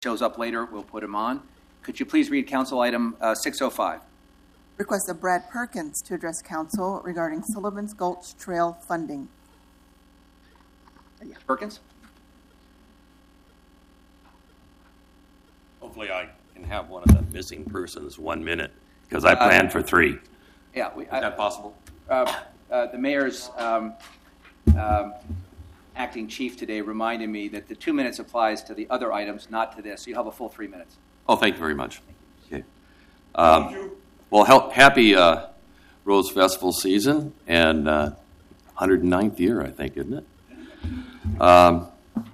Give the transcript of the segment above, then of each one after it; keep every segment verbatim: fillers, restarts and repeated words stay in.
shows up later, we'll put him on. Could you please read Council Item uh, six oh five? Request of Brad Perkins to address Council regarding Sullivan's Gulch Trail funding. Perkins? Hopefully I can have one of the missing persons one minute, because I planned uh, for three. Yeah. We, Is I, that possible? Uh, uh, the mayor's um, um, acting chief today reminded me that the two minutes applies to the other items, not to this. So you have a full three minutes. Oh, thank you very much. Okay. Um, thank you. Well, help, happy uh, Rose Festival season, and uh, one hundred ninth year, I think, isn't it? Um,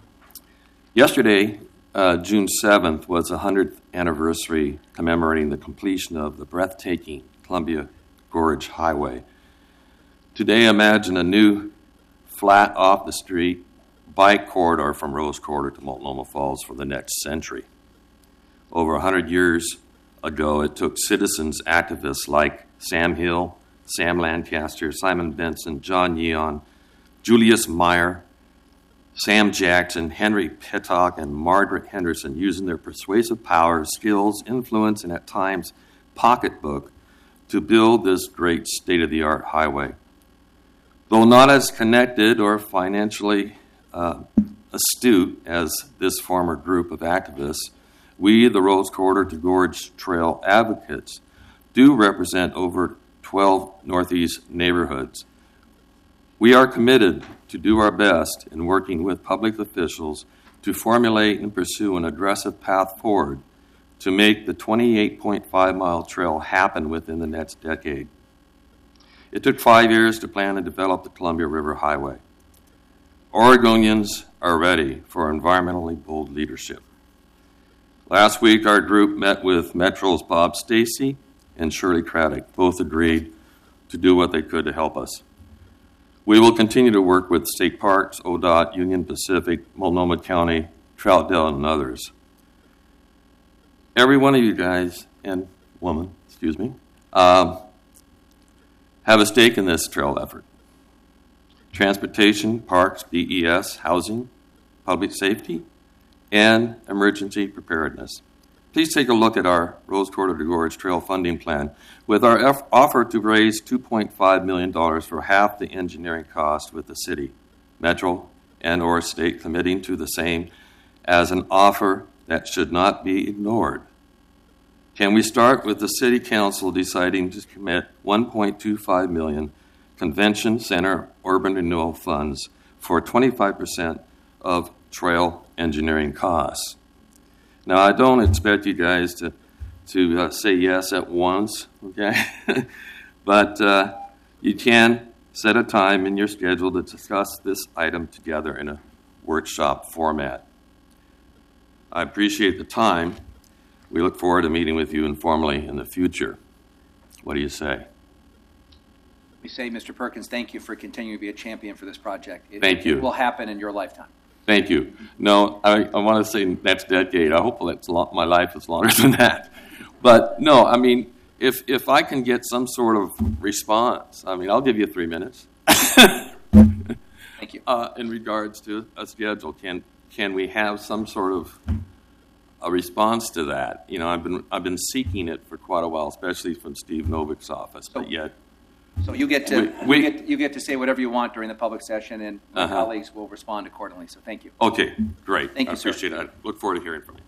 yesterday, uh, June seventh, was the one hundredth anniversary commemorating the completion of the breathtaking Columbia Gorge Highway. Today, imagine a new flat off-the-street bike corridor from Rose Quarter to Multnomah Falls for the next century. Over one hundred years ago, it took citizens activists like Sam Hill, Sam Lancaster, Simon Benson, John Yeon, Julius Meyer, Sam Jackson, Henry Pittock, and Margaret Henderson using their persuasive powers, skills, influence, and at times pocketbook to build this great state-of-the-art highway. Though not as connected or financially uh, astute as this former group of activists, we, the Rose Quarter to Gorge Trail advocates, do represent over twelve Northeast neighborhoods. We are committed to do our best in working with public officials to formulate and pursue an aggressive path forward to make the twenty-eight point five mile trail happen within the next decade. It took five years to plan and develop the Columbia River Highway. Oregonians are ready for environmentally bold leadership. Last week, our group met with Metro's Bob Stacy and Shirley Craddock. Both agreed to do what they could to help us. We will continue to work with State Parks, O D O T, Union Pacific, Multnomah County, Troutdale, and others. Every one of you guys and woman, excuse me, um, have a stake in this trail effort. Transportation, parks, D E S, housing, public safety, and emergency preparedness. Please take a look at our Rose Quarter to Gorge Trail funding plan with our eff- offer to raise two point five million dollars for half the engineering cost, with the city, Metro, and or state committing to the same as an offer that should not be ignored. Can we start with the City Council deciding to commit one point two five million dollars Convention Center Urban Renewal Funds for twenty-five percent of trail engineering costs? Now, I don't expect you guys to, to uh, say yes at once, okay? But uh, you can set a time in your schedule to discuss this item together in a workshop format. I appreciate the time. We look forward to meeting with you informally in the future. What do you say? We say, Mister Perkins, thank you for continuing to be a champion for this project. It, thank you. It will happen in your lifetime. Thank you. No, I, I want to say next decade. I hope that's long, my life is longer than that. But no, I mean, if if I can get some sort of response, I mean, I'll give you three minutes. Thank you. Uh, in regards to a schedule, can can we have some sort of a response to that? You know, I've been I've been seeking it for quite a while, especially from Steve Novick's office, so, but yet. So you get to we, we, you, get, you get to say whatever you want during the public session, and my uh-huh. colleagues will respond accordingly. So thank you. Okay, great. Thank I you, appreciate sir. it. I look forward to hearing from you.